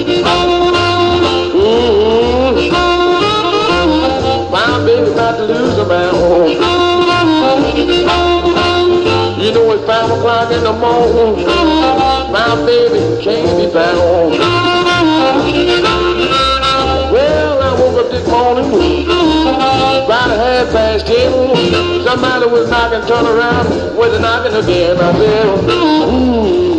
My baby about to lose her man. You know it's 5 o'clock in the morning. My baby can't be found. Well, I woke up this morning about 10:30. Somebody was knocking, turn around, was knocking again. I said, ooh.